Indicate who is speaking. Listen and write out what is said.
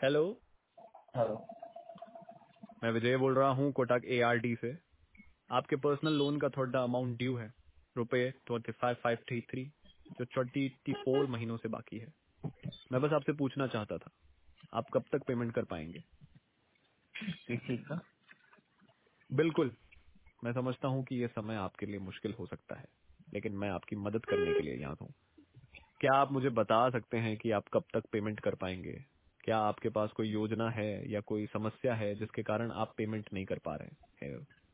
Speaker 1: Hello.
Speaker 2: Hello.
Speaker 1: मैं विजय बोल रहा हूँ कोटक ARD से। आपके पर्सनल लोन का थोड़ा अमाउंट ड्यू है, रुपए 25,533, जो 24 महीनों से बाकी है। मैं बस आपसे पूछना चाहता था, आप कब तक पेमेंट कर पाएंगे?
Speaker 2: किस चीज का?
Speaker 1: बिल्कुल, मैं समझता हूँ कि ये समय आपके लिए मुश्किल हो सकता है, लेकिन मैं आपकी मदद करने के लिए यहाँ हूँ। क्या आप मुझे बता सकते हैं कि आप कब तक पेमेंट कर पाएंगे? क्या आपके पास कोई योजना है या कोई समस्या है जिसके कारण आप पेमेंट नहीं कर पा रहे हैं?